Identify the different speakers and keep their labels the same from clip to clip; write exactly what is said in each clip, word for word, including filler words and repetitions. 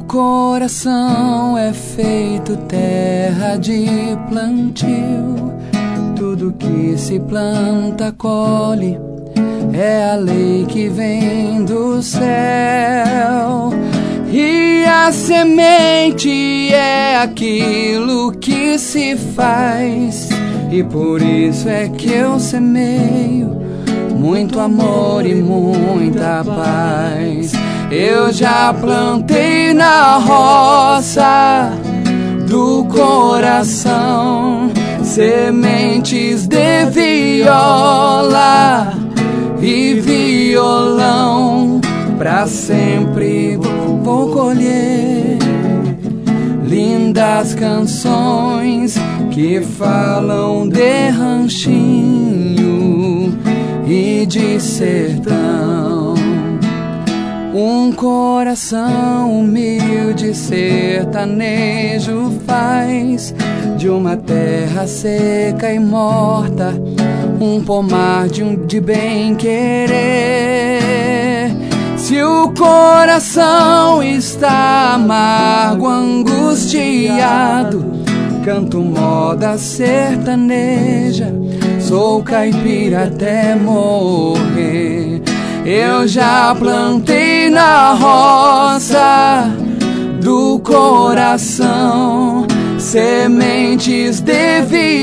Speaker 1: coração é feito terra de plantio. Tudo que se planta colhe, é a lei que vem do céu. E a semente é aquilo que se faz, e por isso é que eu semeio muito amor e muita paz. Eu já plantei na roça do coração sementes de viola e violão. Pra sempre vou colher lindas canções que falam de ranchinho e de sertão. Um coração humilde sertanejo faz de uma terra seca e morta um pomar de, um, de bem querer. Se o coração está amargo, angustiado, canto moda sertaneja, sou caipira até morrer. Eu já plantei na roça do coração sementes de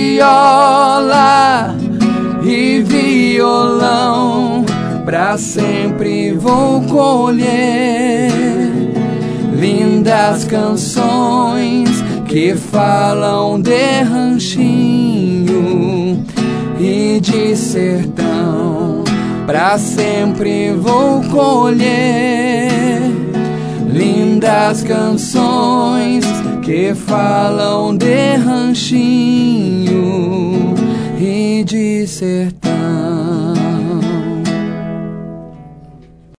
Speaker 1: viola e violão. Pra sempre vou colher lindas canções que falam de ranchinho e de sertão. Pra sempre vou colher lindas canções que falam de ranchinho e de sertão.